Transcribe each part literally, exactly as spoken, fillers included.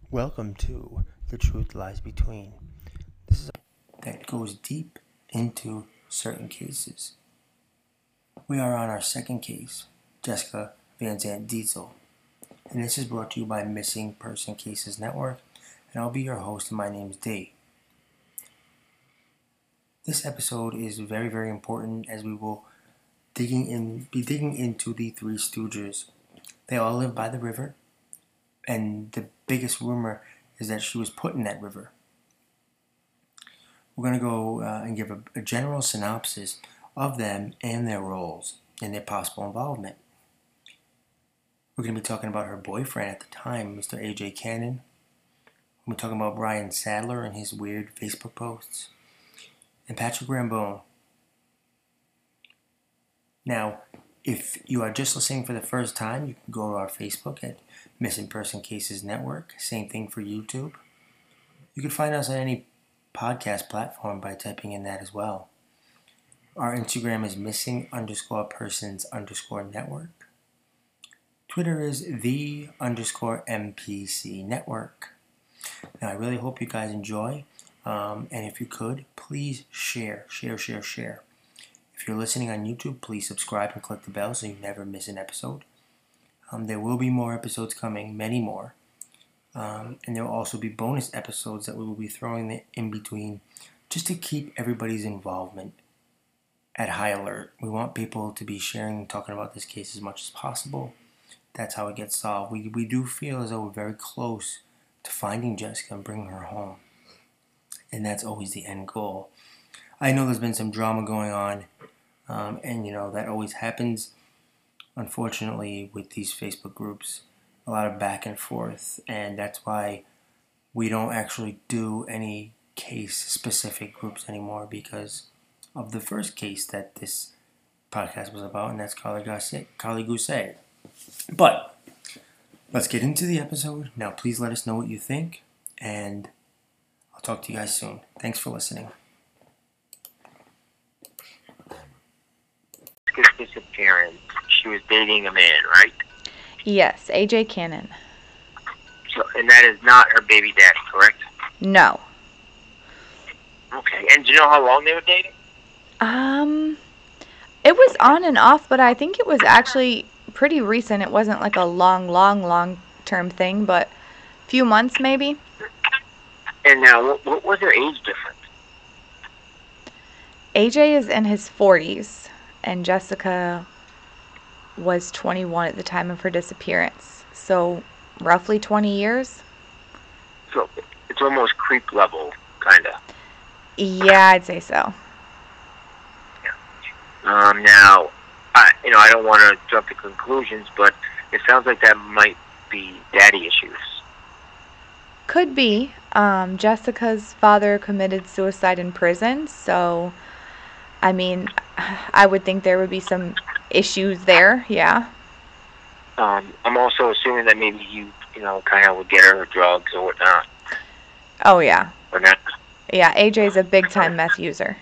Welcome to The Truth Lies Between. This is a that goes deep into certain cases. We are on our second case, Jessica Van Zandt Diesel, and this is brought to you by Missing Person Cases Network, and I'll be your host, and my name is Dave. This episode is very, very important as we will digging in, be digging into the Three Stooges. They all live by the river, and the biggest rumor is that she was put in that river. We're going to go uh, and give a, a general synopsis of them and their roles and their possible involvement. We're going to be talking about her boyfriend at the time, Mister A J Cannon. We're talking about Brian Sadler and his weird Facebook posts, and Patrick Rambone. Now, if you are just listening for the first time, you can go to our Facebook at Missing Person Cases Network. Same thing for YouTube. You can find us on any podcast platform by typing in that as well. Our Instagram is missing underscore persons underscore network. Twitter is the underscore M P C network. Now, I really hope you guys enjoy. Um, and if you could, please share, share, share, share. If you're listening on YouTube, please subscribe and click the bell so you never miss an episode. Um, there will be more episodes coming, many more. Um, and there will also be bonus episodes that we will be throwing in between just to keep everybody's involvement at high alert. We want people to be sharing and talking about this case as much as possible. That's how it gets solved. We, we do feel as though we're very close to finding Jessica and bringing her home. And that's always the end goal. I know there's been some drama going on, um, and you know, that always happens. Unfortunately, with these Facebook groups, a lot of back and forth, and that's why we don't actually do any case-specific groups anymore because of the first case that this podcast was about, and that's Carly Gousset. But let's get into the episode. Now, please let us know what you think, and I'll talk to you guys soon. Thanks for listening. Disappearance. She was dating a man, right? Yes, A J Cannon. So, and that is not her baby daddy, correct? No. Okay. And do you know how long they were dating? Um, it was on and off, but I think it was actually pretty recent. It wasn't like a long, long, long-term thing, but a few months maybe. And now, what, what was their age difference? A J is in his forties, and Jessica was twenty-one at the time of her disappearance. So, roughly twenty years? So, it's almost creep level, kind of. Yeah, I'd say so. Yeah. Um, now, I, you know, I don't want to jump to conclusions, but it sounds like that might be daddy issues. Could be. Um, Jessica's father committed suicide in prison, so, I mean, I would think there would be some issues there, yeah. Um, I'm also assuming that maybe you, you know, kind of would get her drugs or whatnot. Oh, yeah. Or not. Yeah, A J's a big-time meth user.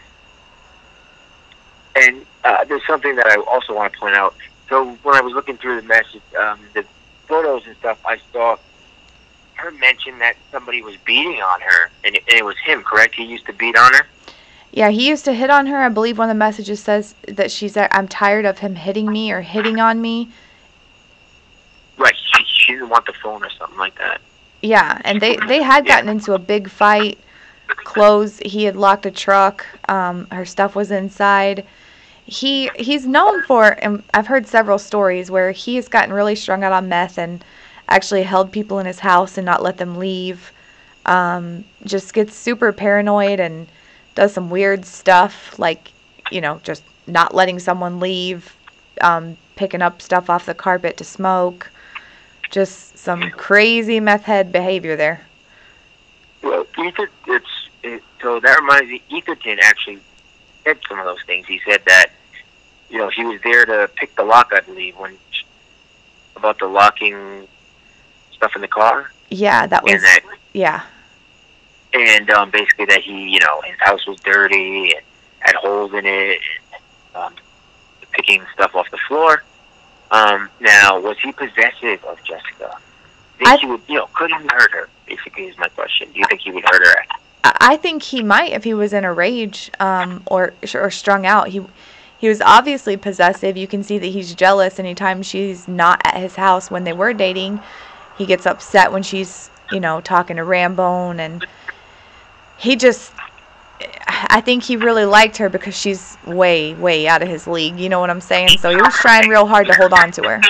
And uh, there's something that I also want to point out. So when I was looking through the message, um, the photos and stuff, I saw her mention that somebody was beating on her, and it, and it was him, correct? He used to beat on her? Yeah, he used to hit on her. I believe one of the messages says that she's like, I'm tired of him hitting me or hitting on me. Right, she, she didn't want the phone or something like that. Yeah, and they, they had gotten yeah. into a big fight. Clothes, he had locked a truck. Um, her stuff was inside. He He's known for, and I've heard several stories where he has gotten really strung out on meth and actually held people in his house and not let them leave. Um, just gets super paranoid and does some weird stuff, like, you know, just not letting someone leave, um, picking up stuff off the carpet to smoke. Just some crazy meth head behavior there. Well, Ethan, it's, it, so that reminds me, Etherton actually said some of those things. He said that, you know, he was there to pick the lock, I believe, when, about the locking stuff in the car. Yeah, that was, and that, yeah. And um, basically that he, you know, his house was dirty and had holes in it, and um, picking stuff off the floor. Um, now, was he possessive of Jessica? Think I, he would, you know, could he hurt her? Basically, is my question. Do you think he would hurt her? I think he might if he was in a rage um, or or strung out. He he was obviously possessive. You can see that he's jealous anytime she's not at his house when they were dating. He gets upset when she's, you know, talking to Rambone, and he just, I think he really liked her because she's way, way out of his league. You know what I'm saying? So he was trying real hard to hold on to her.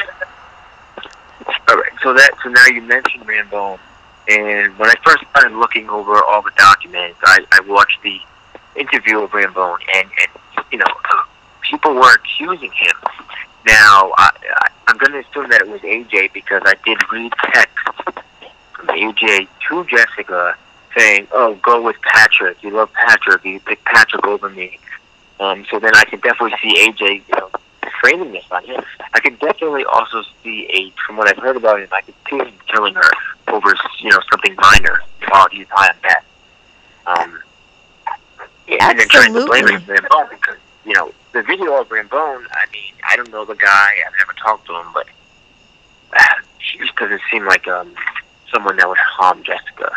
All right. So that so now you mentioned Rambone, and when I first started looking over all the documents, I, I watched the interview of Rambone, and, and you know, people were accusing him. Now I, I, I'm going to assume that it was A J because I did read text from A J to Jessica saying, "Oh, go with Patrick. You love Patrick. You pick Patrick over me." Um, so then I can definitely see A J, you know, framing this on him. I can definitely also see a, from what I've heard about him, I could see him killing her over, you know, something minor while he's high on meth. Um, and then trying to blame Rambone because, you know, the video of Rambone, I mean, I don't know the guy. I've never talked to him, but uh, he just doesn't seem like um, someone that would harm Jessica.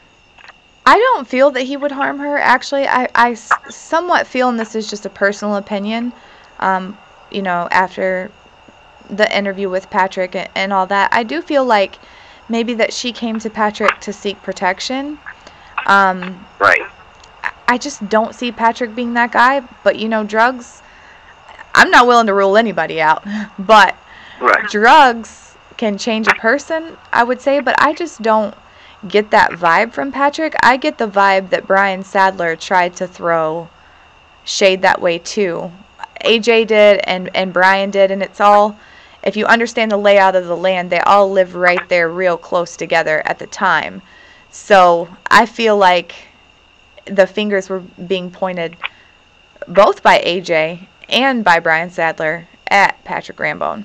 I don't feel that he would harm her. Actually, I, I somewhat feel, and this is just a personal opinion, um, you know, after the interview with Patrick and, and all that, I do feel like maybe that she came to Patrick to seek protection. Um, right. I just don't see Patrick being that guy, but, you know, drugs, I'm not willing to rule anybody out, but right. drugs can change a person, I would say, but I just don't get that vibe from Patrick. I get the vibe that Brian Sadler tried to throw shade that way too. A J did and, and Brian did, and it's all, if you understand the layout of the land, they all live right there real close together at the time. So I feel like the fingers were being pointed both by A J and by Brian Sadler at Patrick Rambone.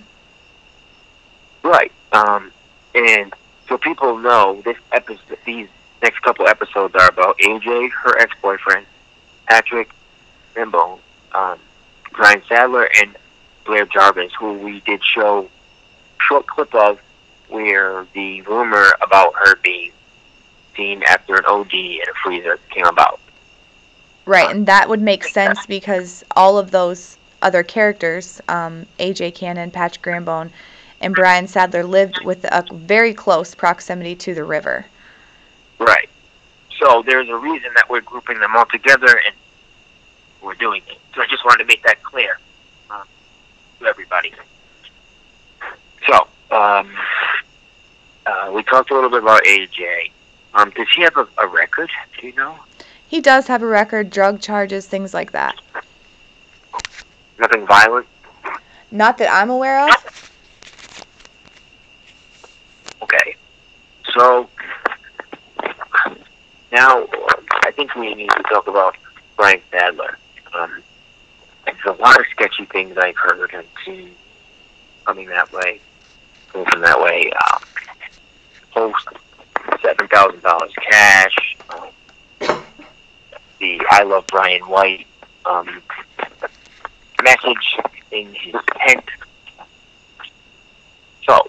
Right. Um, and so people know this episode, these next couple episodes are about A J, her ex-boyfriend, Patrick Rambone, um, Brian Sadler, and Blair Jarvis, who we did show a short clip of where the rumor about her being seen after an O D in a freezer came about. Right, and that would make sense because all of those other characters, um, A J Cannon, Patrick Rambone, and Brian Sadler lived with a very close proximity to the river. Right. So there's a reason that we're grouping them all together and we're doing it. So I just wanted to make that clear um, to everybody. So, um, uh, we talked a little bit about A J. Um, does he have a, a record? Do you know? He does have a record, drug charges, things like that. Nothing violent? Not that I'm aware of. Okay. So, now I think we need to talk about Brian Sadler. Um, there's a lot of sketchy things I've heard and seen coming that way, going from that way. Um, post seven thousand dollars cash. Um, the I Love Brian White um, message in his tent. So,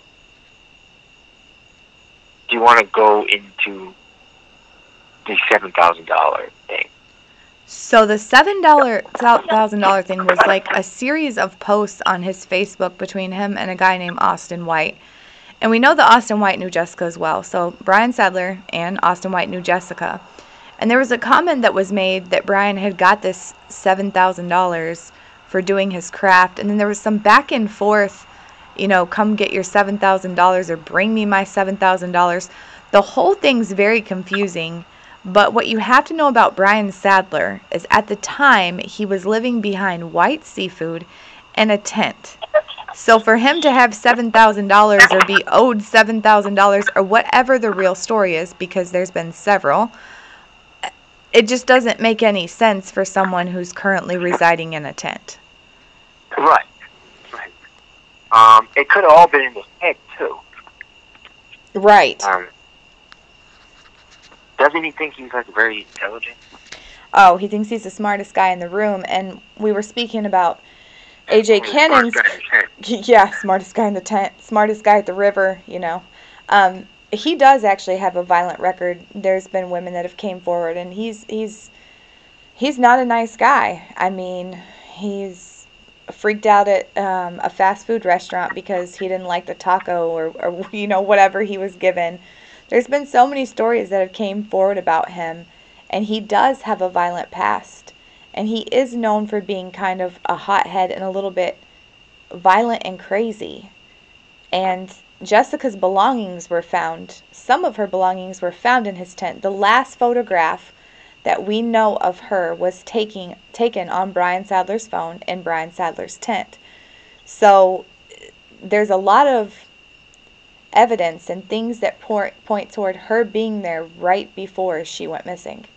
do you want to go into the seven thousand dollars thing? So the seven thousand dollars thing was like a series of posts on his Facebook between him and a guy named Austin White. And we know that Austin White knew Jessica as well. So Brian Sadler and Austin White knew Jessica. And there was a comment that was made that Brian had got this seven thousand dollars for doing his craft. And then there was some back and forth, you know, come get your seven thousand dollars or bring me my seven thousand dollars. The whole thing's very confusing. But what you have to know about Brian Sadler is at the time he was living behind White Seafood in a tent. So for him to have seven thousand dollars or be owed seven thousand dollars or whatever the real story is, because there's been several, it just doesn't make any sense for someone who's currently residing in a tent. Right. Right. Um, it could have all been in his head, too. Right. Um, doesn't he think he's, like, very intelligent? Oh, he thinks he's the smartest guy in the room. And we were speaking about A J Cannon's... Yeah, smartest guy in the tent. Smartest guy at the river, you know. Um, he does actually have a violent record. There's been women that have came forward, and he's he's he's not a nice guy. I mean, he's freaked out at um, a fast food restaurant because he didn't like the taco or, or you know whatever he was given. There's been so many stories that have came forward about him, and he does have a violent past, and he is known for being kind of a hothead and a little bit violent and crazy. And Jessica's belongings were found. Some of her belongings were found in his tent. The last photograph that we know of her was taking, taken on Brian Sadler's phone in Brian Sadler's tent. So there's a lot of evidence and things that point, point toward her being there right before she went missing.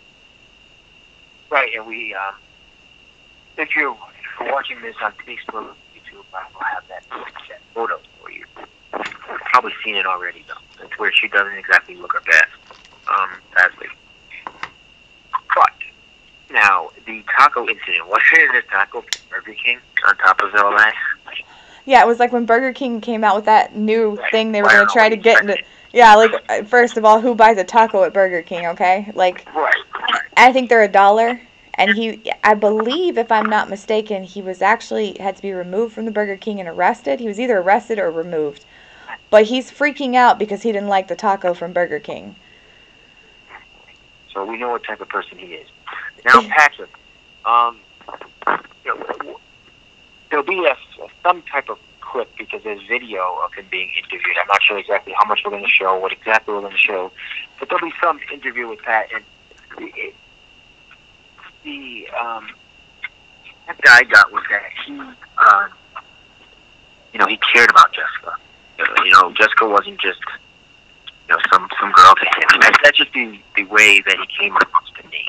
Right, and we, um, if you're, if you're watching this on Facebook, YouTube, I will have that, that photo for you. You've probably seen it already, though. It's where she doesn't exactly look her best, um, sadly. But, now, the taco incident, was it a taco from Burger King on top of all that? Yeah, it was like when Burger King came out with that new Right. thing they were Well, I going don't to try know to what get you into. Yeah, like, first of all, who buys a taco at Burger King, okay? Like, Right, right. I think they're a dollar. And he, I believe, if I'm not mistaken, he was actually had to be removed from the Burger King and arrested. He was either arrested or removed. But he's freaking out because he didn't like the taco from Burger King. So we know what type of person he is. Now, Patrick, um, you know, there'll be a, some type of clip because there's video of him being interviewed. I'm not sure exactly how much we're going to show, what exactly we're going to show, but there'll be some interview with Pat. And it, the um, that guy got was that he, um, you know, he cared about Jessica. You know, Jessica wasn't just, you know, some some girl to him. That, that's just the the way that he came across to me.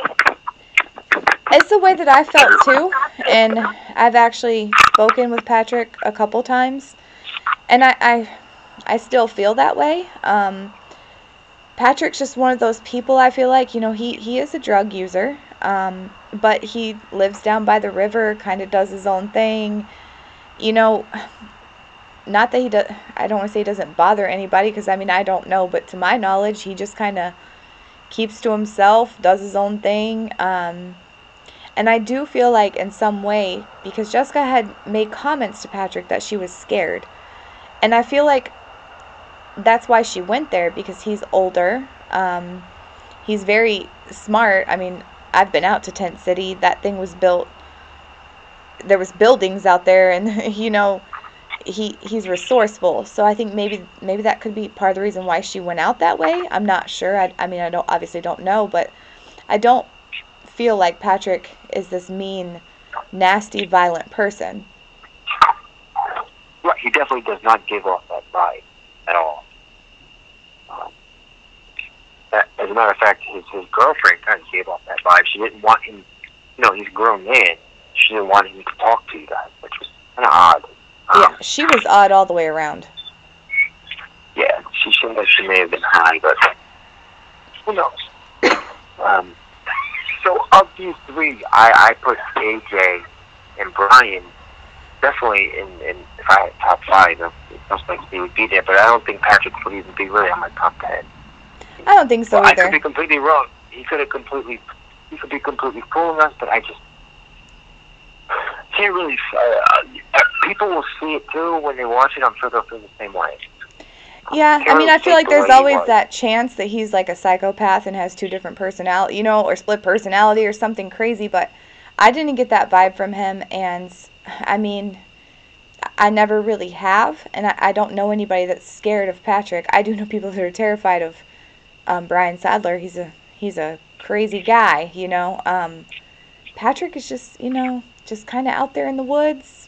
It's the way that I felt too, and I've actually spoken with Patrick a couple times, and I I, I still feel that way. Um, Patrick's just one of those people, I feel like, you know, he, he is a drug user, um, but he lives down by the river, kind of does his own thing, you know, not that he does, I don't want to say he doesn't bother anybody, because, I mean, I don't know, but to my knowledge, he just kind of keeps to himself, does his own thing, um, and I do feel like in some way, because Jessica had made comments to Patrick that she was scared, and I feel like that's why she went there, because he's older, um, he's very smart. I mean, I've been out to Tent City, that thing was built, there was buildings out there, and, you know, he he's resourceful, so I think maybe maybe that could be part of the reason why she went out that way. I'm not sure, I, I mean, I don't obviously don't know, but I don't feel like Patrick is this mean, nasty, violent person. Right, he definitely does not give off that vibe at all. Um, that, as a matter of fact, his, his girlfriend kind of gave off that vibe. She didn't want him, you know, he's a grown man. She didn't want him to talk to you guys, which was kind of odd. Um, Yeah, she was odd all the way around. Yeah, she seemed like she may have been high, but who knows? Um, so of these three, I, I put A J and Brian definitely in, in if I had top five, most likely he would be there, but I don't think Patrick would even be really on my top ten. I don't think so Well, I either. could be completely wrong. He could have completely, he could be completely fooling us, but I just can't really. Uh, uh, people will see it too when they watch it. I'm sure they'll feel the same way. Yeah, I mean, I feel like there's the way he always was. that chance that he's like a psychopath and has two different personality, you know, or split personality or something crazy, but I didn't get that vibe from him, and I mean, I never really have, and I, I don't know anybody that's scared of Patrick. I do know people that are terrified of um, Brian Sadler. He's a he's a crazy guy, you know. Um, Patrick is just, you know, just kind of out there in the woods.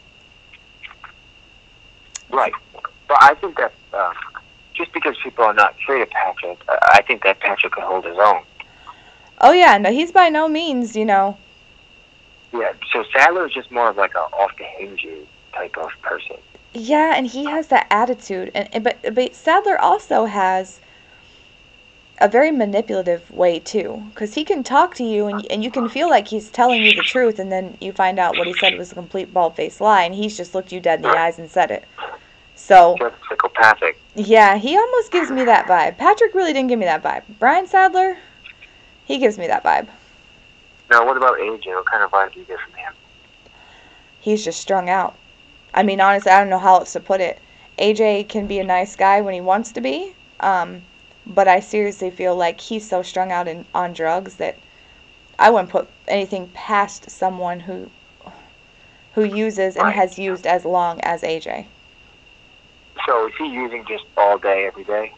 Right. But I think that uh, just because people are not afraid of Patrick, uh, I think that Patrick could hold his own. Oh yeah, no, he's by no means, you know. Yeah, so Sadler is just more of like a off the hinges type of person. Yeah, and he has that attitude, and, and but but Sadler also has a very manipulative way too, because he can talk to you and and you can feel like he's telling you the truth, and then you find out what he said was a complete bald-faced lie, and he's just looked you dead in the eyes and said it. So just psychopathic. Yeah, he almost gives me that vibe. Patrick really didn't give me that vibe. Brian Sadler, he gives me that vibe. Now, what about A J? What kind of vibe do you get from him? He's just strung out. I mean, honestly, I don't know how else to put it. A J can be a nice guy when he wants to be, um, but I seriously feel like he's so strung out in, on drugs that I wouldn't put anything past someone who who uses and Right. has used as long as A J. So is he using just all day, every day?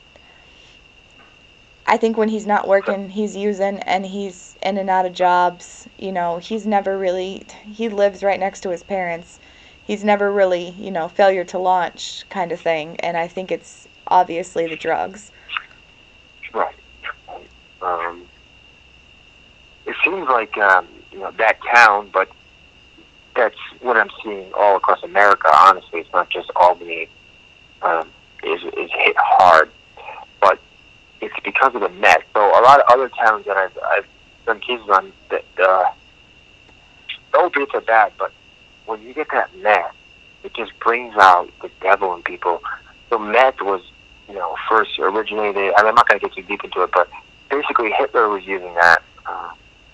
I think when he's not working, he's using, and he's in and out of jobs. You know, he's never really, he lives right next to his parents. He's never really, you know, failure to launch kind of thing. And I think it's obviously the drugs. Right. Um, it seems like, um, you know, that town, but that's what I'm seeing all across America, honestly. It's not just Albany, um, is, is hit hard. But it's because of the meth. So a lot of other towns that I've, I've done cases on, the, the opiates are bad, but when you get that meth, it just brings out the devil in people. So meth was, you know, first originated, and I'm not going to get too deep into it, but basically Hitler was using that uh,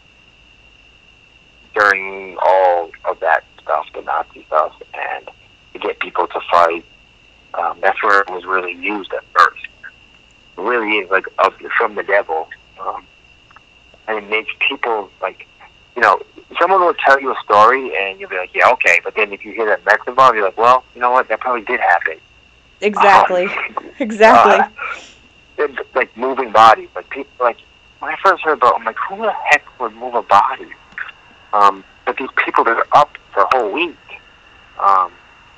during all of that stuff, the Nazi stuff, and to get people to fight. Um, that's where it was really used at first. It really is like of, from the devil. Um, and it makes people, like, you know, someone will tell you a story and you'll be like, yeah, okay. But then if you hear that meth involved, you're like, well, you know what? That probably did happen. Exactly. Um, exactly. Uh, it's like moving bodies. Like, people, like, when I first heard about it, I'm like, who the heck would move a body? Um, but these people that are up for a whole week, um,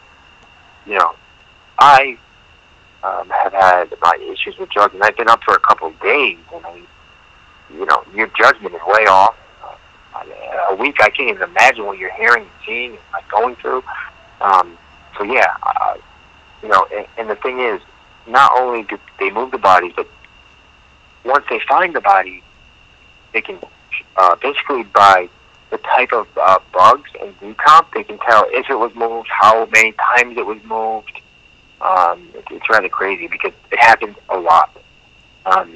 you know, I um, have had my issues with drugs, and I've been up for a couple of days, and I, you know, your judgment is way off. Uh, a week, I can't even imagine what you're hearing and seeing and like going through. Um, so yeah, uh, you know, and, and the thing is, not only do they move the bodies, but once they find the body, they can uh, basically by the type of uh, bugs and decomp, they can tell if it was moved, how many times it was moved. Um, it, it's rather crazy because it happens a lot. Um,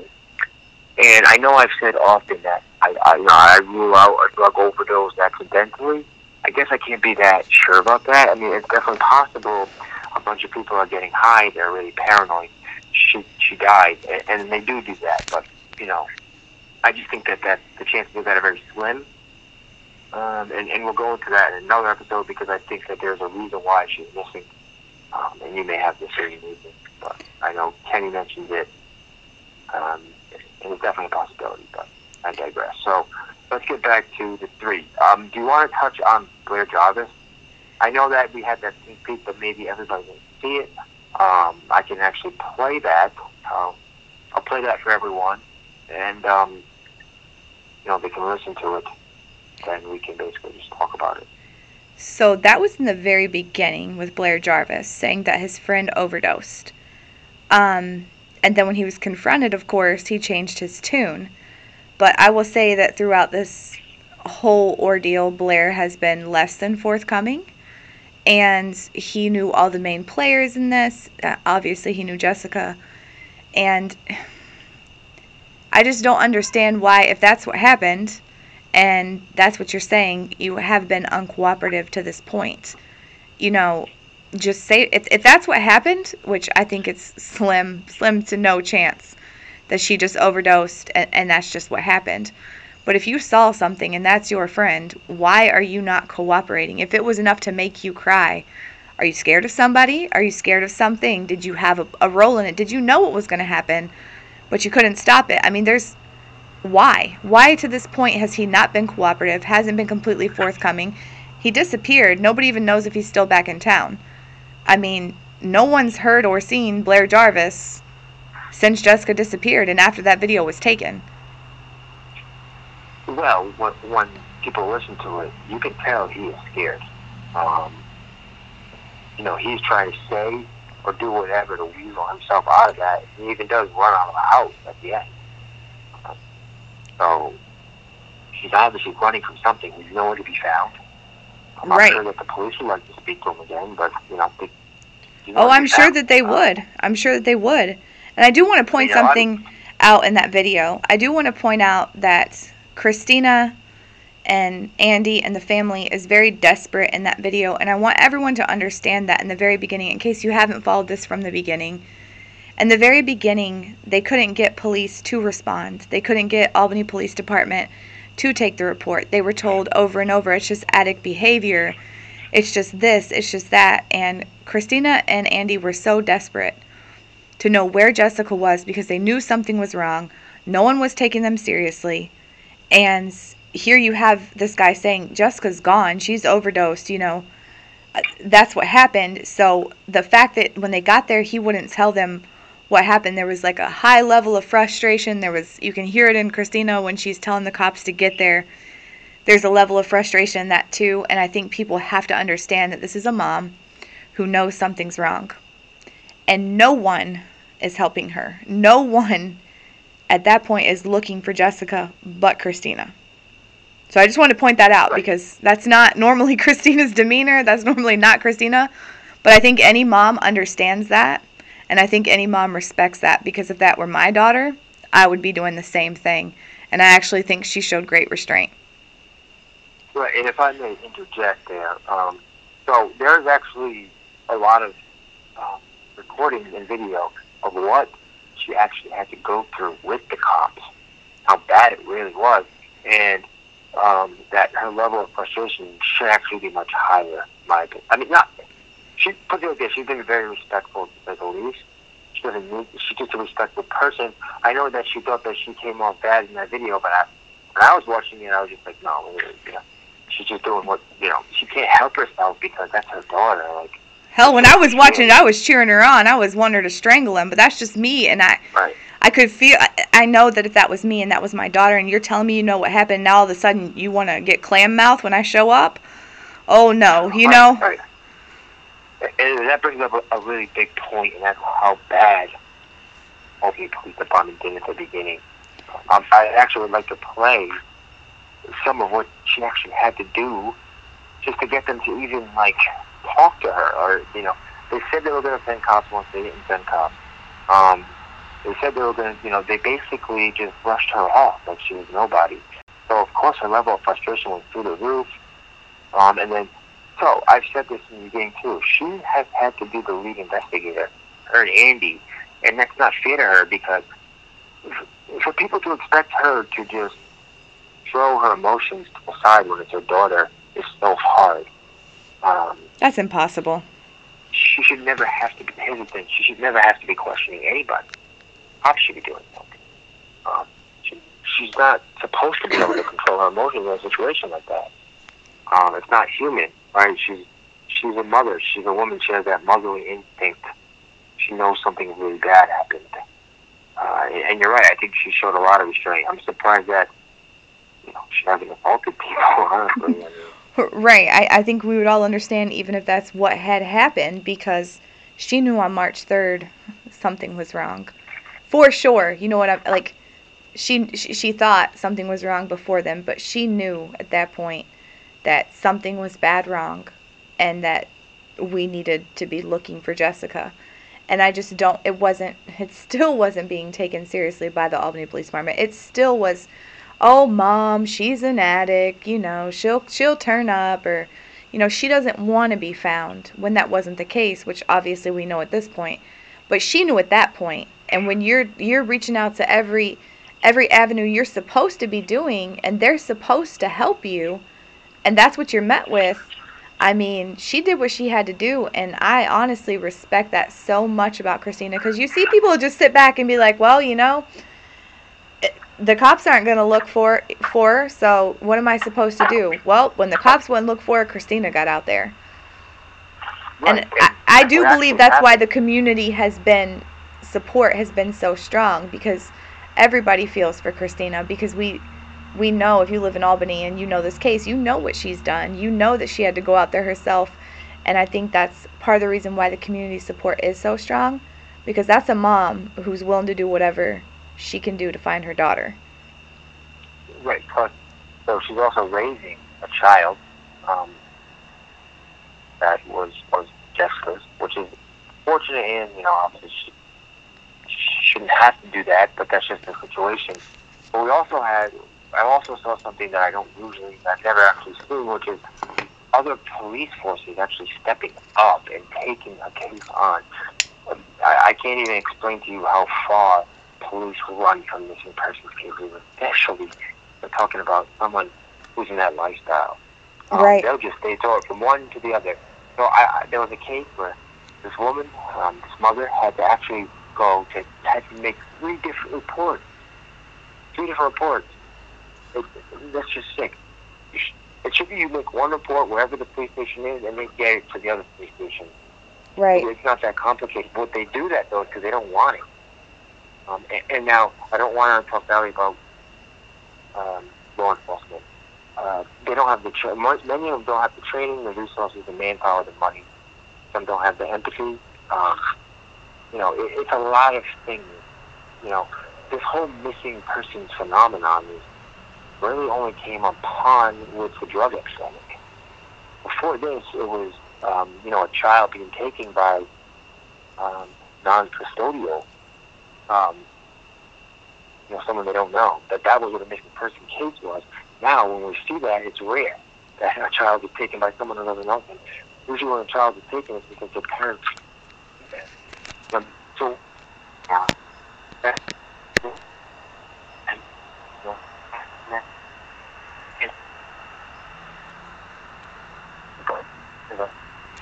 and I know I've said often that I, I, you know, I rule out a drug overdose accidentally. I guess I can't be that sure about that. I mean, it's definitely possible a bunch of people are getting high, they're really paranoid. She she died, and, and they do do that. But, you know, I just think that, that the chances of that are very slim. Um, and, and we'll go into that in another episode because I think that there's a reason why she's missing. Um, and you may have the same reason. But I know Kenny mentioned it. Um, and it's definitely a possibility, but I digress. So let's get back to the three. Um, do you want to touch on Blair Jarvis? I know that we had that sneak peek, but maybe everybody didn't see it. Um, I can actually play that. Uh, I'll play that for everyone, and um, you know, they can listen to it. Then we can basically just talk about it. So that was in the very beginning with Blair Jarvis saying that his friend overdosed. Um, and then when he was confronted, of course, he changed his tune. But I will say that throughout this whole ordeal, Blair has been less than forthcoming. And he knew all the main players in this. Uh, obviously, he knew Jessica. And I just don't understand why, if that's what happened, and that's what you're saying, you have been uncooperative to this point. You know, just say, if, if that's what happened, which I think it's slim, slim to no chance that she just overdosed and, and that's just what happened. But if you saw something and that's your friend, why are you not cooperating? If it was enough to make you cry, are you scared of somebody? Are you scared of something? Did you have a, a role in it? Did you know what was going to happen, but you couldn't stop it? I mean, there's, why? Why to this point has he not been cooperative, hasn't been completely forthcoming? He disappeared. Nobody even knows if he's still back in town. I mean, no one's heard or seen Blair Jarvis since Jessica disappeared and after that video was taken. Well, when, when people listen to it, you can tell he is scared. Um, you know, he's trying to say or do whatever to weasel himself out of that. He even does run out of the house at the end. Uh, so, he's obviously running from something. He's nowhere to be found. I'm not Right. sure that the police would like to speak to him again, but, you know, they, You Oh, know, I'm you sure have, that they uh, would. I'm sure that they would. And I do want to I mean, point a lot of, something out in that video. I do want to point out that Christina and Andy and the family is very desperate in that video, and I want everyone to understand that in the very beginning, in case you haven't followed this from the beginning. In the very beginning, they couldn't get police to respond. They couldn't get Albany Police Department to take the report. They were told over and over, it's just addict behavior. It's just this, it's just that. And Christina and Andy were so desperate to know where Jessica was because they knew something was wrong. No one was taking them seriously. And here you have this guy saying, Jessica's gone. She's overdosed, you know. That's what happened. So the fact that when they got there, he wouldn't tell them what happened. There was like a high level of frustration. There was, you can hear it in Christina when she's telling the cops to get there. There's a level of frustration in that too. And I think people have to understand that this is a mom who knows something's wrong. And no one is helping her. No one at that point is looking for Jessica but Christina. So I just want to point that out because that's not normally Christina's demeanor. That's normally not Christina. But I think any mom understands that. And I think any mom respects that because if that were my daughter, I would be doing the same thing. And I actually think she showed great restraint. Right, and if I may interject there, um, so there's actually a lot of um, recordings and video of what she actually had to go through with the cops, how bad it really was, and um, that her level of frustration should actually be much higher, in my opinion. I mean, not, she, put it like this, she's been very respectful, to say the least. She doesn't need, she's just a respectful person. I know that she thought that she came off bad in that video, but I, when I was watching it, I was just like, no, you know, she's just doing what, you know, she can't help herself because that's her daughter, like. Hell, when I was watching it, I was cheering her on. I was wanting her to strangle him, but that's just me, and I right. I could feel, I, I know that if that was me and that was my daughter, and you're telling me you know what happened, now all of a sudden you want to get clam mouth when I show up? Oh, no, you right, know? Right. And that brings up a, a really big point, and that's how bad Albany Police Department did at the beginning. Um, I actually would like to play some of what she actually had to do just to get them to even, like, talk to her, or, you know, they said they were going to send cops once they didn't send cops. Um, they said they were going to, you know, they basically just brushed her off like she was nobody. So, of course, her level of frustration went through the roof. Um, and then, so, I've said this in the beginning, too. She has had to be the lead investigator, her and Andy, and that's not fair to her because for people to expect her to just throw her emotions to the side when it's her daughter is so hard. Um, That's impossible. She should never have to be hesitant. She should never have to be questioning anybody. Cops should be doing something. Um, she, she's not supposed to be able to control her emotions in a situation like that. Um, it's not human, right? She's she's a mother. She's a woman. She has that motherly instinct. She knows something really bad happened. Uh, and, and you're right. I think she showed a lot of restraint. I'm surprised that you know she hasn't assaulted people. Honestly. I mean, Right. I, I think we would all understand even if that's what had happened because she knew on March third something was wrong. For sure. You know what I'm like she, she she thought something was wrong before then, but she knew at that point that something was bad wrong and that we needed to be looking for Jessica. And I just don't it wasn't it still wasn't being taken seriously by the Albany Police Department. It still was, oh, mom, she's an addict, you know, she'll she'll turn up, or, you know, she doesn't want to be found, when that wasn't the case, which obviously we know at this point. But she knew at that point. And when you're you're reaching out to every every avenue you're supposed to be doing, and they're supposed to help you, and that's what you're met with, I mean, she did what she had to do, and I honestly respect that so much about Christina, because you see people just sit back and be like, well, you know, the cops aren't going to look for for her, so what am I supposed to do? Well, when the cops wouldn't look for her, Christina got out there. right. And I, I do What believe actually that's why happened- the community has been, support has been so strong, because everybody feels for Christina, because we we know if you live in Albany and you know this case, you know what she's done. You know that she had to go out there herself, and I think that's part of the reason why the community support is so strong, because that's a mom who's willing to do whatever she can do to find her daughter. Right. Plus, so she's also raising a child um, that was was Jessica's, which is fortunate and, you know, obviously she shouldn't have to do that, but that's just the situation. But we also had, I also saw something that I don't usually, I've never actually seen, which is other police forces actually stepping up and taking a case on. I, I can't even explain to you how far police run from missing persons cases, especially we're talking about someone who's in that lifestyle. Um, right. They'll just, they throw it from one to the other. So I, I, there was a case where this woman, um, this mother, had to actually go to, had to make three different reports. Three different reports. It, it, that's just sick. It should be you make one report wherever the police station is and then get it to the other police station. Right. It's not that complicated. But they do that, though, because they don't want it. Um, and, and now, I don't want to talk badly about um, law enforcement. Uh, they don't have the tra- many of them don't have the training, the resources, the manpower, the money. Some don't have the empathy. Um, you know, it, it's a lot of things. You know, this whole missing persons phenomenon is really only came upon with the drug epidemic. Before this, it was um, you know, a child being taken by um, non-custodial, um, you know, someone they don't know. That that was what a missing person case was. Now, when we see that, it's rare that a child is taken by someone who doesn't know them. Usually when a child is taken, it's because their parents. Um, so, uh, that, and, you know, that, and, and, uh,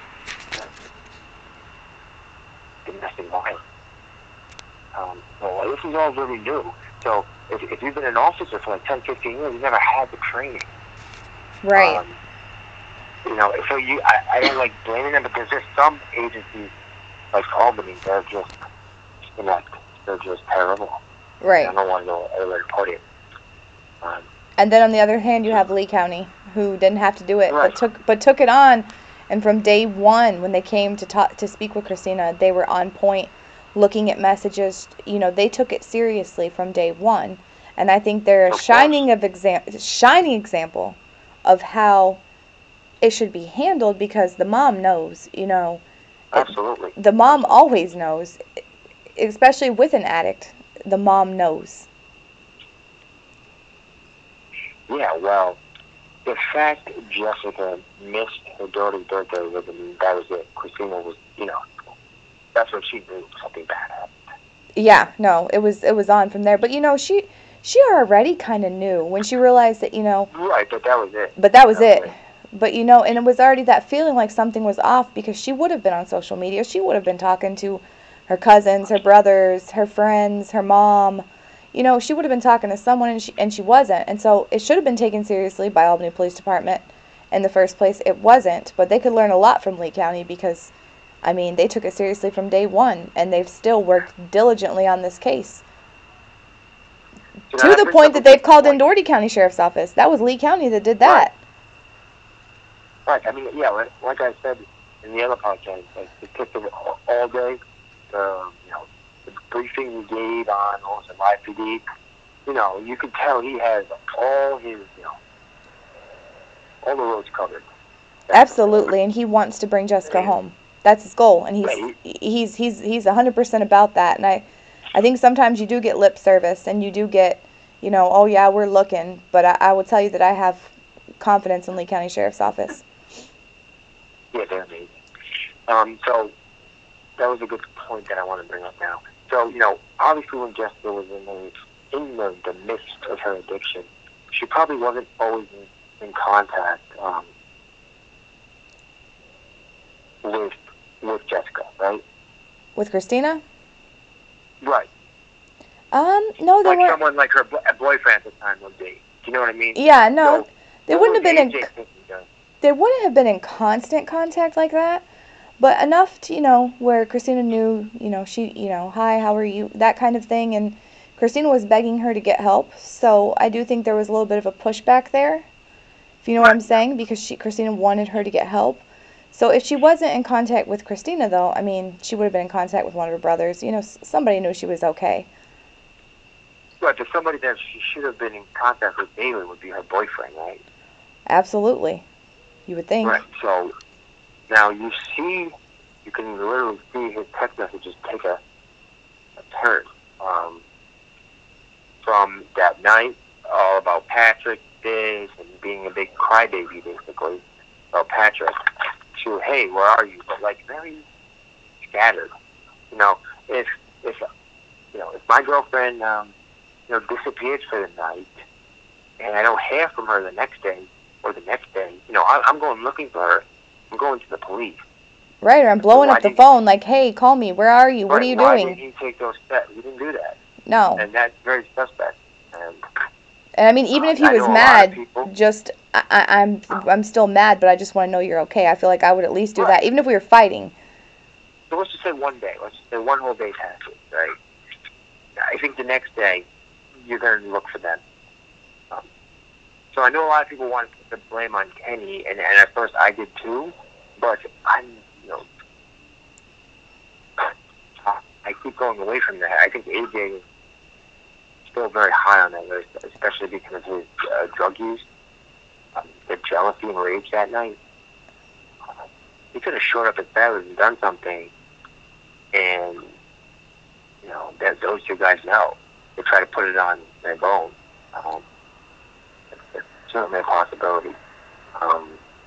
domestic violence. Um, well, this is all really new. So, if, if you've been an officer for like ten, fifteen years, you've never had the training. Right. Um, you know, so you, I, I don't like blaming them, but there's just some agencies like Albany, they're just inept. They're just terrible. Right. I don't want to go everywhere to put it. Um, and then on the other hand, you have Lee County, who didn't have to do it, right. but took but took it on. And from day one, when they came to talk to speak with Christina, they were on point, looking at messages. You know, they took it seriously from day one, and I think they're a Of shining course. of exam shining example of how it should be handled, because the mom knows. You know, it, Absolutely. the mom Absolutely. always knows, especially with an addict. The mom knows. Yeah, well, the fact Jessica missed her daughter's birthday, was, that was it. Christina was, you know, that's when she knew something bad happened. Yeah, no, it was it was on from there. But you know, she she already kind of knew when she realized that, you know. Right, but that was it. But that was that it. Was it. But you know, and it was already that feeling like something was off, because she would have been on social media. She would have been talking to her cousins, her brothers, her friends, her mom. You know, she would have been talking to someone, and she and she wasn't. And so it should have been taken seriously by Albany Police Department in the first place. It wasn't, but they could learn a lot from Lee County, because I mean, they took it seriously from day one, and they've still worked diligently on this case. You know, to that the point that they've called point. in Doherty County Sheriff's Office. That was Lee County that did that. Right. right. I mean, yeah, like, like I said in the other podcast, like, it took them all, all day. Um, you know, the briefing he gave on also Live P D, you know, you could tell he has all his, you know, all the roads covered. Absolutely, and he wants to bring Jessica and, home. That's his goal, and he's right. he's he's he's one hundred percent about that. And I, I think sometimes you do get lip service, and you do get, you know, oh yeah, we're looking. But I, I will tell you that I have confidence in Lee County Sheriff's Office. Yeah, they're amazing. Um, so that was a good point that I want to bring up now. So, you know, obviously when Jessica was in the in the, the midst of her addiction, she probably wasn't always in, in contact um, with with Jessica, right? With Christina? Right. Um, no, they like weren't. someone like her bo- boyfriend at the time would be. Do you know what I mean? Yeah, no, so, they wouldn't have been in. A J thinking, uh, They wouldn't have been in constant contact like that, but enough to, you know, where Christina knew, you know, she, you know, hi, how are you, that kind of thing, and Christina was begging her to get help, so I do think there was a little bit of a pushback there, if you know what I'm saying, because she, Christina wanted her to get help. So if she wasn't in contact with Christina, though, I mean, she would have been in contact with one of her brothers. You know, somebody knew she was okay. Right, but somebody that she should have been in contact with daily would be her boyfriend, right? Absolutely. You would think. Right, so now you see you can literally see his text messages take a, a turn. Um, from that night, all about Patrick this and being a big crybaby, basically, about Patrick, to, hey, where are you? But, like, very scattered. You know, if, if you know, if my girlfriend, um, you know, disappears for the night, and I don't hear from her the next day, or the next day, you know, I, I'm going looking for her. I'm going to the police. Right, or I'm blowing so up the phone like, hey, call me. Where are you? What right, are you why doing? Why didn't he take those steps? He didn't do that. No. And that's very suspect. And, and I mean, even uh, if he was mad, just, I, I, I'm I'm still mad, but I just want to know you're okay. I feel like I would at least do right. that, even if we were fighting. So let's just say one day. Let's just say one whole day passes, right? I think the next day, you're going to look for them. Um, so I know a lot of people want to put the blame on Kenny, and, and at first I did too, but I'm, you know, I keep going away from that. I think A J is still very high on that list, especially because of his uh, drug use, um, the jealousy and rage that night. Uh, he could have showed up at Barry's and done something, and, you know, that those two guys know. They try to put it on their bone. Um, it's, it's certainly a possibility. Um,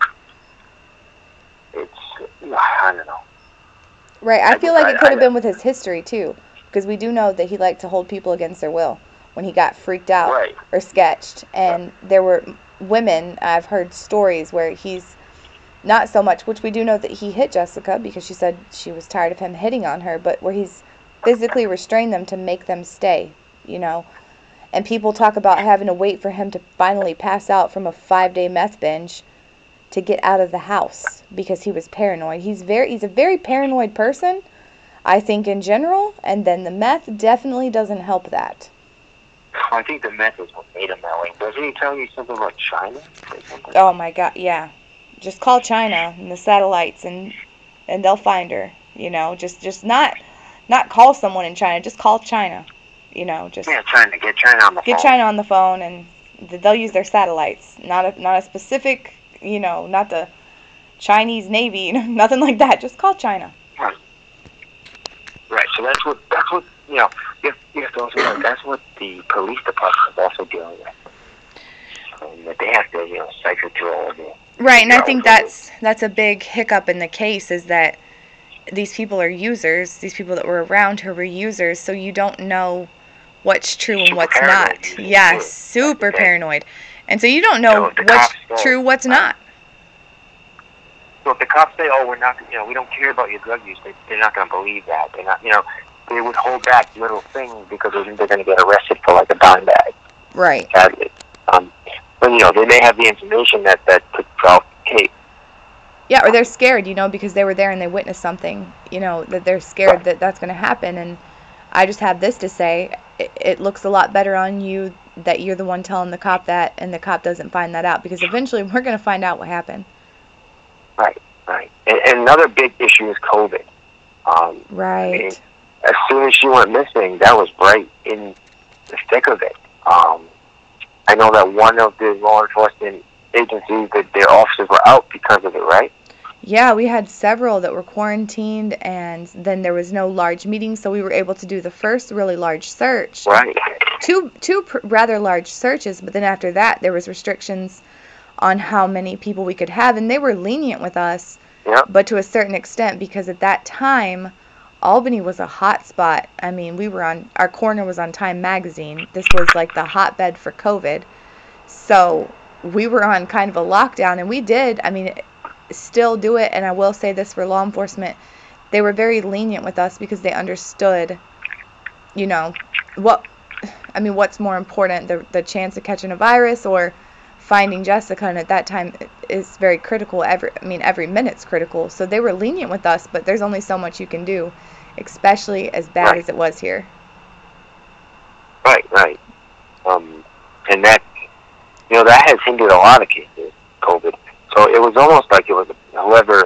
it's, I don't know. Right, I, I feel just, like it I, could have I, been with his history, too, because we do know that he liked to hold people against their will when he got freaked out right. or sketched. And yeah. there were women, I've heard stories where he's not so much, which we do know that he hit Jessica because she said she was tired of him hitting on her, but where he's physically restrained them to make them stay, you know. And people talk about having to wait for him to finally pass out from a five-day meth binge to get out of the house because he was paranoid. He's very he's a very paranoid person, I think, in general, and then the meth definitely doesn't help that. I think the meth is what made him that way. Doesn't he tell you something about China? Something? Oh my God, yeah. Just call China and the satellites and and they'll find her, you know. Just just not not call someone in China, just call China. You know, just yeah, China, get China on the get phone. Get China on the phone and they'll use their satellites. Not a not a specific, you know, not the Chinese Navy, nothing like that. Just call China. Right. Right. So that's what that's what you know. You have, you have to also know that's what the police department is also dealing with. Um, that they have to you know cipher through all of it. Right, and I think that's that's a big hiccup in the case is that these people are users. These people that were around her were users, so you don't know what's true and what's not. Yes, super paranoid. And so you don't know what's true, what's not. So if the cops say, "Oh, we're not, you know, we don't care about your drug use," they, they're not going to believe that. They're not, you know, they would hold back little things because they think they're going to get arrested for like a dime bag. Right. Sadly, um, but you know, they may have the information that that could solve the case. Yeah, or they're scared, you know, because they were there and they witnessed something, you know, that they're scared right. that that's going to happen. And I just have this to say: it, it looks a lot better on you that you're the one telling the cop that, and the cop doesn't find that out, because eventually we're going to find out what happened. Right, right. And, and another big issue is COVID. Um, right. I mean, as soon as she went missing, that was right in the thick of it. Um, I know that one of the law enforcement agencies, that their officers were out because of it, right? Yeah, we had several that were quarantined, and then there was no large meetings, so we were able to do the first really large search. Right. Two, two pr- rather large searches, but then after that, there was restrictions on how many people we could have, and they were lenient with us, yep. but to a certain extent, because at that time, Albany was a hot spot. I mean, we were on, our corner was on Time Magazine. This was like the hotbed for COVID. So we were on kind of a lockdown, and we did, I mean, still do it, and I will say this for law enforcement, they were very lenient with us because they understood, you know, what, I mean, what's more important, the the chance of catching a virus or finding Jessica, and at that time is very critical. Every, I mean, every minute's critical. So they were lenient with us, but there's only so much you can do, especially as bad right. as it was here. Right, right. Um, and that, you know, that has hindered a lot of cases, COVID. So it was almost like it was whoever,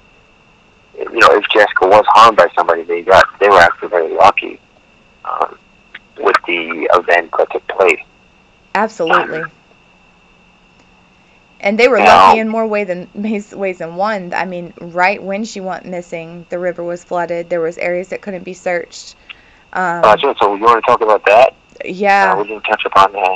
you know, if Jessica was harmed by somebody, they got, they were actually very lucky um, with the event that took place. Absolutely. And they were you lucky know, in more way than ways than one. I mean, right when she went missing, the river was flooded. There was areas that couldn't be searched. Um, gotcha. So you want to talk about that? yeah. Uh, we didn't touch upon that.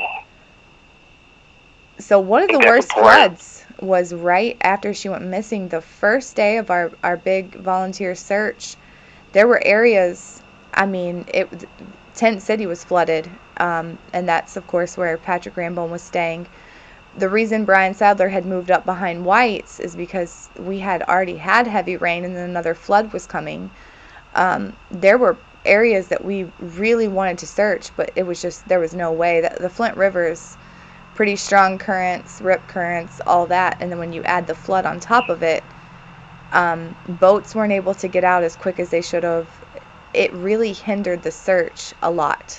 So one of I the think that's worst important. floods was right after she went missing. The first day of our, our big volunteer search, there were areas, I mean, it Tent City was flooded, um, and that's, of course, where Patrick Rambone was staying. The reason Brian Sadler had moved up behind White's is because we had already had heavy rain and then another flood was coming. Um, there were areas that we really wanted to search, but it was just, there was no way. The, the Flint River's pretty strong currents, rip currents, all that, and then when you add the flood on top of it, um, boats weren't able to get out as quick as they should have. It really hindered the search a lot.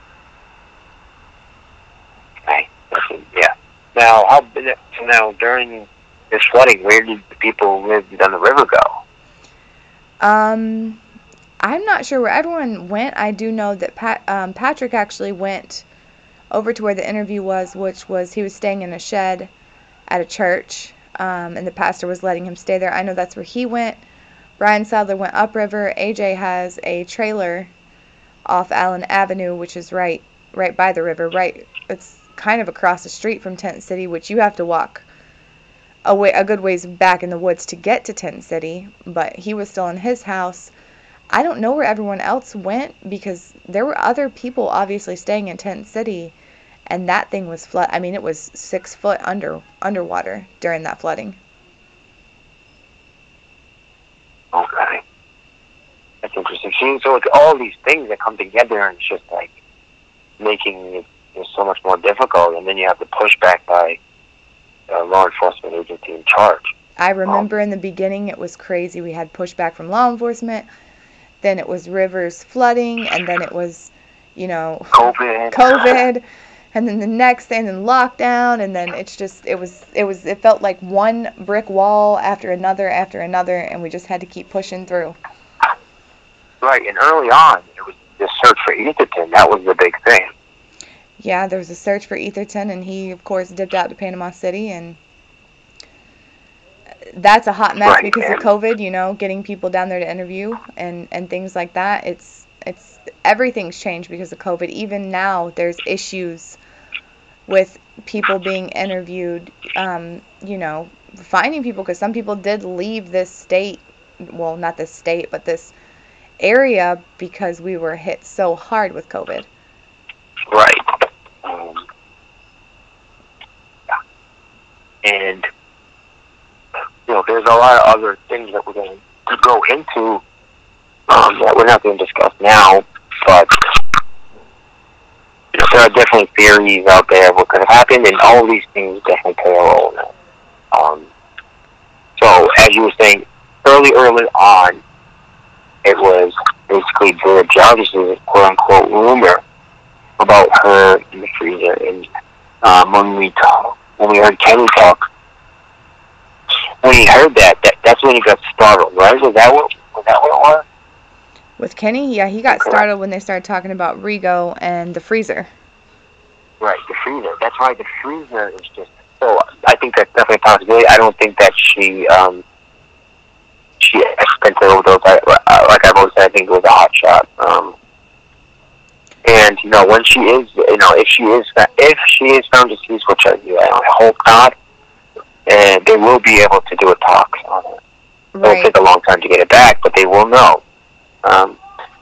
Okay. Yeah. Now, how, so now during this flooding, where did the people who lived on the river go? Um, I'm not sure where everyone went. I do know that Pat, um, Patrick actually went over to where the interview was, which was he was staying in a shed at a church, um, and the pastor was letting him stay there. I know that's where he went. Brian Sadler went upriver. A J has a trailer off Allen Avenue, which is right right by the river. Right, it's kind of across the street from Tent City, which you have to walk a, way, a good ways back in the woods to get to Tent City. But he was still in his house. I don't know where everyone else went because there were other people obviously staying in Tent City, and that thing was flood. I mean, it was six foot under underwater during that flooding. Okay. That's interesting. See, so it's all these things that come together and it's just like making it you know, so much more difficult, and then you have the pushback by a law enforcement agency in charge. I remember um, in the beginning it was crazy. We had pushback from law enforcement, then it was rivers flooding, and then it was, you know, COVID. COVID. And then the next thing, then lockdown, and then it's just, it was, it was, it felt like one brick wall after another after another, and we just had to keep pushing through. Right, and early on, it was the search for Etherton. That was the big thing. Yeah, there was a search for Etherton, and he, of course, dipped out to Panama City, and that's a hot mess right, because man. of COVID, you know, getting people down there to interview and, and things like that. It's, it's, everything's changed because of COVID. Even now, there's issues with people being interviewed, um, you know, finding people, because some people did leave this state, well, not this state, but this area because we were hit so hard with COVID. Right. Um, and, you know, there's a lot of other things that we're going to go into um, that we're not going to discuss now, but you know, there are definitely theories out there of what could have happened, and all of these things definitely play a role in it. Um, so, as you were saying, early, early on, it was basically George Jarvis's quote-unquote rumor about her in the freezer. And um, when we talk, when we heard Kenny talk, when he heard that, that that's when he got startled, right? Was that what, was that what it was? With Kenny, yeah, he got startled when they started talking about Rigo and the freezer. Right, the freezer. That's why the freezer is just so. I think that's definitely a possibility. I don't think that she um, she accidentally overdosed. I, like I've always said, I think it was a hot shot. Um, and you know, when she is, you know, if she is, if she is found deceased, which I, I hope not, and they will be able to do a talk on it. Right. It'll take a long time to get it back, but they will know. Um,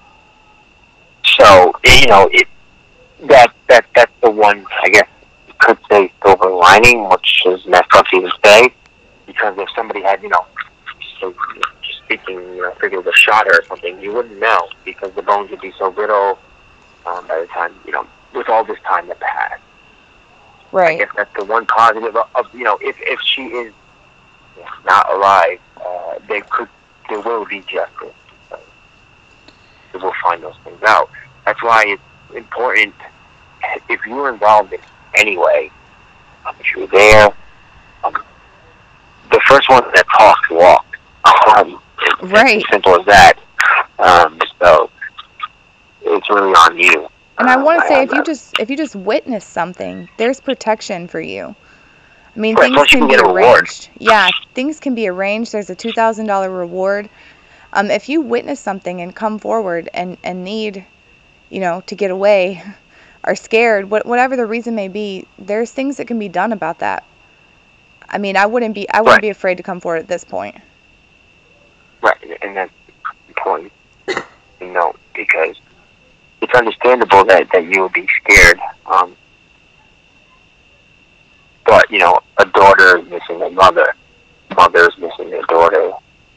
so, you know, it, that, that, that's the one, I guess, you could say silver lining, which is messed up to even say, because if somebody had, you know, so, just speaking, you know, figured it was a shot or something, you wouldn't know, because the bones would be so brittle um, by the time, you know, with all this time that passed. Right. I guess that's the one positive of, of you know, if, if she is not alive, uh, they could, there will be justice. We'll find those things out. That's why it's important, if you're involved in any way, um, if you're there, um, the first one that talks walks. Um, it's, right. It's as simple as that. Um, so it's really on you. And I want to um, say, if you just if you just witness something, there's protection for you. I mean, Right, things plus you can can be get a reward. arranged. Yeah, things can be arranged. There's a two thousand dollars reward. Um, if you witness something and come forward and, and need, you know, to get away or scared, what, whatever the reason may be, there's things that can be done about that. I mean, I wouldn't be I wouldn't Right. be afraid to come forward at this point. Right, and that's the point, you know, because it's understandable that, that you would be scared. Um, but, you know, a daughter is missing a mother. Mother is missing their daughter.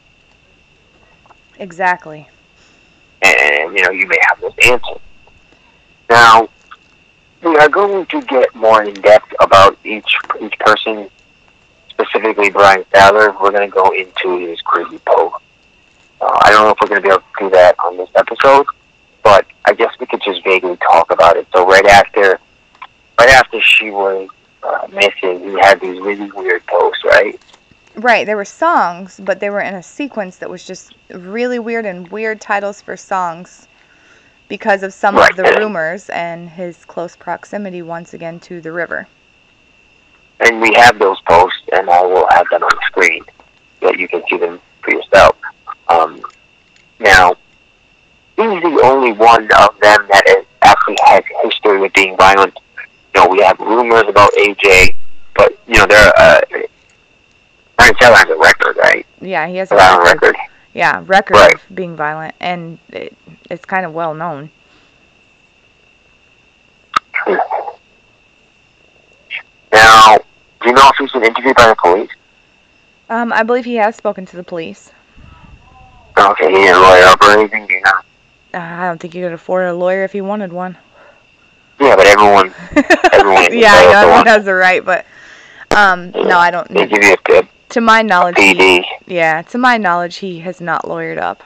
Exactly. And, you know, you may have those answers. Now, we are going to get more in depth about each each person, specifically Brian Fowler. We're going to go into his crazy post. Uh, I don't know if we're going to be able to do that on this episode, but I guess we could just vaguely talk about it. So right after, right after she was uh, missing, he had these really weird posts, right? Right, there were songs, but they were in a sequence that was just really weird, and weird titles for songs because of some Right. of the rumors and his close proximity once again to the river. And we have those posts, and I will have them on the screen so that you can see them for yourself. Um, now, he's the only one of them that is, actually has history with being violent. You know, we have rumors about A J, but, you know, there are, uh, Brian Fowler has a record, right? Yeah, he has a Violent record. record. Yeah, record Right. of being violent, and it, it's kind of well known. Now, do you know if he's been interviewed by the police? Um, I believe he has spoken to the police. Okay, he didn't lawyer up or anything, do you know? Uh, I don't think he could afford a lawyer if he wanted one. Yeah, but everyone, everyone yeah, I know everyone one. has a right, but um, Yeah. no, I don't. They give you a tip. To my knowledge, P D. he, yeah, to my knowledge, he has not lawyered up.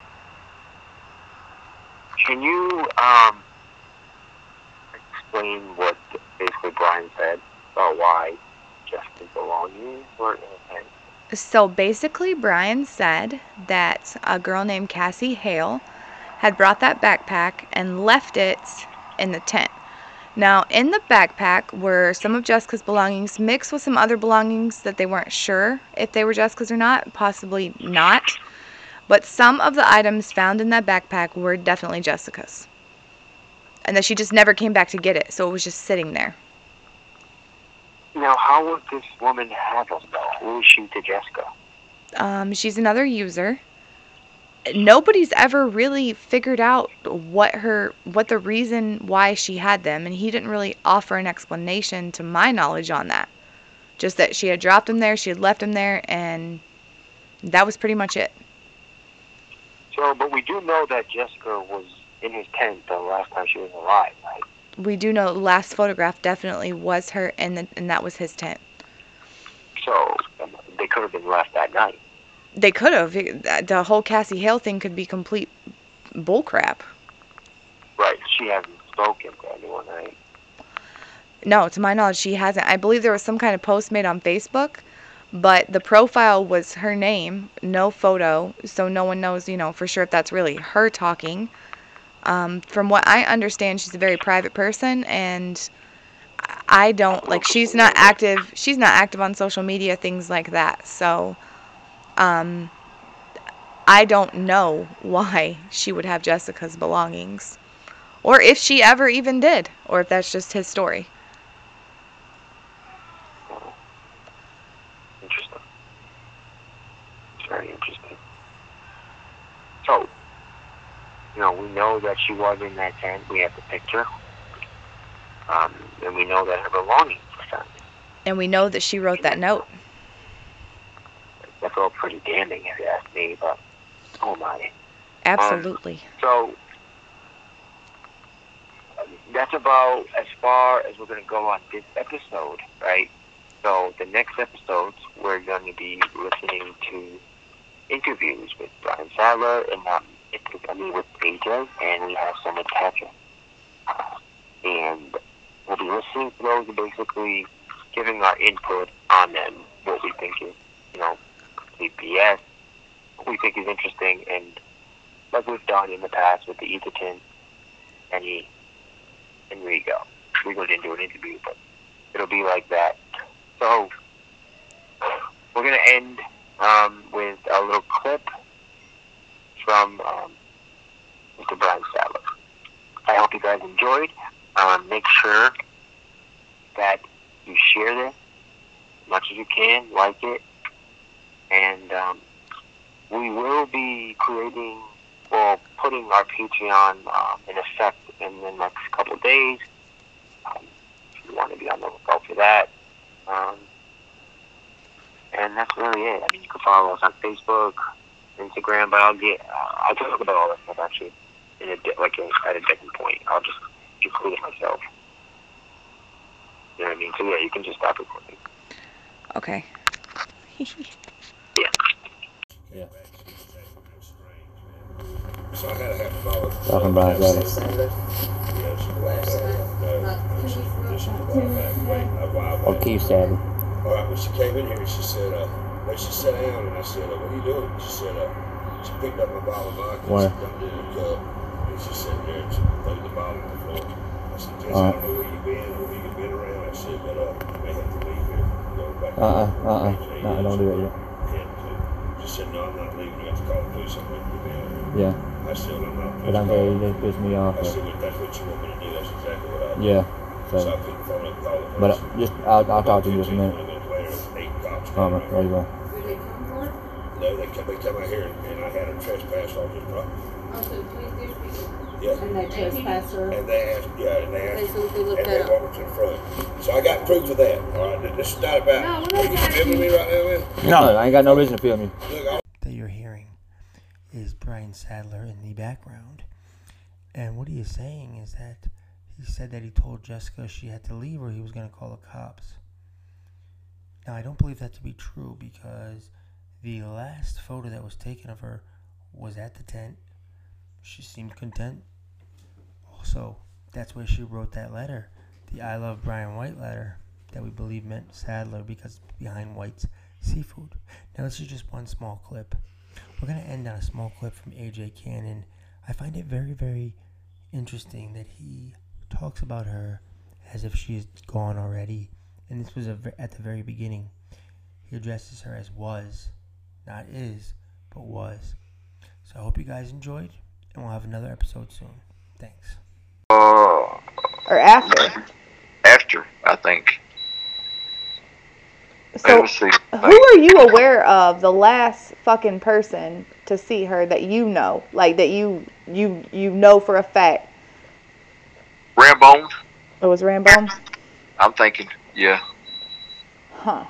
Can you um explain what basically Brian said about why Jessica's belongings weren't in his hands? So basically, Brian said that a girl named Cassie Hale had brought that backpack and left it in the tent. Now, in the backpack were some of Jessica's belongings mixed with some other belongings that they weren't sure if they were Jessica's or not, possibly not. But some of the items found in that backpack were definitely Jessica's. And that she just never came back to get it, so it was just sitting there. Now, how would this woman have them, though? Who is she to Jessica? Um, she's another user. Nobody's ever really figured out what her what the reason why she had them, and he didn't really offer an explanation to my knowledge on that. Just that she had dropped them there, she had left them there, and that was pretty much it. So, but we do know that Jessica was in his tent the last time she was alive, right? We do know the last photograph definitely was her, and the, and that was his tent. So, um, they could have been left that night. They could have. The whole Cassie Hale thing could be complete bullcrap. Right. She hasn't spoken to anyone, right? No, to my knowledge, she hasn't. I believe there was some kind of post made on Facebook, but the profile was her name, no photo, so no one knows, you know, for sure if that's really her talking. Um, from what I understand, she's a very private person, and I don't, like, she's not active, she's not active on social media, things like that, so, um, I don't know why she would have Jessica's belongings, or if she ever even did, or if that's just his story. Interesting. It's very interesting. So, you know, we know that she was in that tent. We have the picture. Um, and we know that her belongings were found. And we know that she wrote that note. That's all pretty damning, if you ask me, but oh my. Absolutely. Um, so, that's about as far as we're going to go on this episode, right? So, the next episodes, we're going to be listening to interviews with Brian Fowler and um, I mean, with A J, and we have some with Patrick. And we'll be listening to those and basically giving our input on them, what we think is, you know, complete B S, what we think is interesting, and like we've done in the past with the Etherton, Penny, and Rigo. Rigo didn't do an interview, but it'll be like that. So, we're going to end um, with a little clip from um, Mister Brian Sadler. I hope you guys enjoyed. Um, make sure that you share this as much as you can, like it, and um, we will be creating, well, putting our Patreon um, in effect in the next couple of days. Um, if you want to be on the lookout for that. Um, and that's really it. I mean, you can follow us on Facebook, Instagram, but I'll get, uh, I'll talk about all that stuff actually in a di- like a, at a different point. I'll just include it myself. You know what I mean? So yeah, you can just stop recording. Okay. Yeah. Yeah. So I had to have to follow. Talking about that. Or Keith Sadler. All right, when she came in here, she said, uh, when she sat down, and I said, uh, what are you doing? She said, uh, she picked up my bottle of vodka. Where? She dumped it in a cup. And she sat there and she put the bottle on the floor. I said, Jess, All I right. don't know where you've been or who you've been around. I said, but uh, you may have to leave here. Go back. Uh-uh, uh-uh. No, I don't do it yet. And uh, she said, no, I'm not leaving. I got to call the police. I'm going to be down. Yeah. I said, well, I'm not. But I'm very, they piss me off. I said, if that's what you want me to do, that's exactly what I do. Yeah. So I So, put the phone up and called the but police. uh, just, I'll, I'll talk to you in just a minute. twenty minutes later, eight cops Come on, came there you go. Where they come for? No, they come, they come out here and, and I had a trespass on this property. Oh, so police did speak. Yeah. And they trespassed her. And they asked, yeah, and they Okay, asked, so we can look and they that up. walked to the front. So I got proof of that. All right, this is not about. No, we're not Are you trying to- filming me right now, man? No, I ain't got no reason to film you. Look, I That you're hearing is Brian Sadler in the background. And what he is saying is that he said that he told Jessica she had to leave or he was going to call the cops. Now, I don't believe that to be true because the last photo that was taken of her was at the tent. She seemed content. Also, that's where she wrote that letter, the I Love Brian White letter, that we believe meant Sadler because behind White's seafood. Now, this is just one small clip. We're going to end on a small clip from A J Cannon. I find it very, very interesting that he talks about her as if she is gone already. And this was a, at the very beginning. He addresses her as was, not is, but was. So I hope you guys enjoyed, and we'll have another episode soon. Thanks. Uh, Or after. after, I think. So, Let me see. who are you aware of the last fucking person to see her that you know? Like, that you you you know for a fact? Rambone, It was Rambone? I'm thinking, yeah. Huh.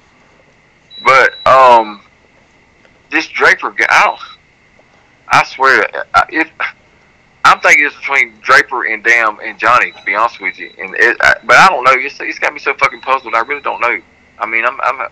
But, um, this Draper guy, I don't, I swear, I- if, I'm thinking it's between Draper and Dam and Johnny, to be honest with you. And it, I, but I don't know. It's, it's got me so fucking puzzled. I really don't know. I mean, I'm, I'm,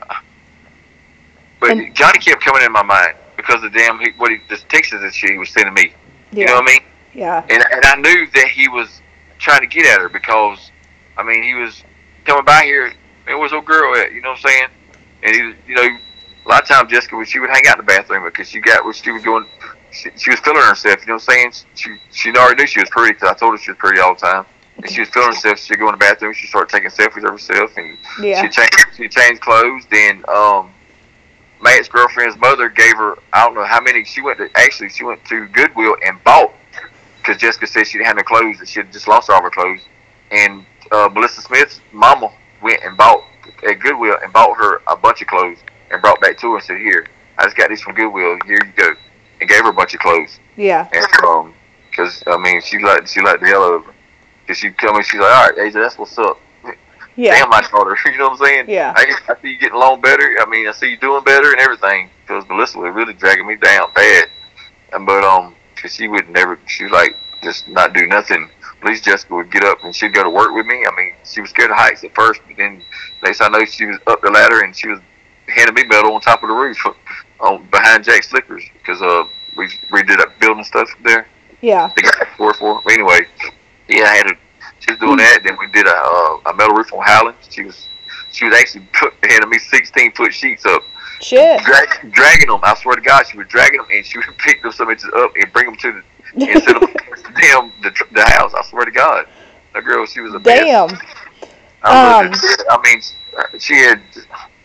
but And- Johnny kept coming in my mind because of damn he, what he, the texts that she was sending me. Yeah. You know what I mean? Yeah. And and I knew that he was trying to get at her because, I mean, he was coming by here. Where was old girl at? You know what I'm saying? And he was, you know, a lot of times Jessica, she would hang out in the bathroom because she got what she was going. She, she was feeling herself. You know what I'm saying? She she already knew she was pretty because I told her she was pretty all the time. And she was feeling herself. She'd go in the bathroom. She started taking selfies of herself, and Yeah. she changed. She changed clothes. Then um, Matt's girlfriend's mother gave her, I don't know how many. She went to actually she went to Goodwill and bought, because Jessica said she didn't have no clothes, that she had just lost all her clothes. And uh, Melissa Smith's mama went and bought at Goodwill and bought her a bunch of clothes and brought back to her and said, "Here, I just got these from Goodwill. Here you go," and gave her a bunch of clothes. Yeah. And um, because I mean, she liked she liked the hell out of her. Cause she come in, she's like, "All right, A J, that's what's up." Yeah. Damn, I told her. You know what I'm saying? Yeah. I, I see you getting along better. I mean, I see you doing better and everything. Because Melissa was really dragging me down bad. And, but, um, cause she would never, she would like, just not do nothing. At least Jessica would get up and she'd go to work with me. I mean, she was scared of heights at first, but then next I know she was up the ladder and she was handing me metal on top of the roof, on behind Jack Slickers, because uh, we redid up building stuff there. Yeah. The guy four four. Anyway, yeah, I had a. She was doing that. Then we did a uh, a metal roof on Howland. She was she was actually put, handing me sixteen foot sheets up, Shit. drag, dragging them. I swear to God, she was dragging them, and she would pick them some inches up and bring them to the and set them damn the the house. I swear to God, that girl, she was a mess. Damn. I, Um, I mean, she had her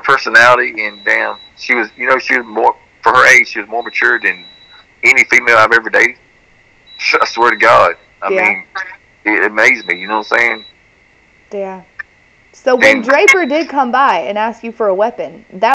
personality, and damn, she was, you know, she was more, for her age, she was more mature than any female I've ever dated. I swear to God. I Yeah. mean, it amazed me, you know what I'm saying? Yeah. So when And- Draper did come by and ask you for a weapon, that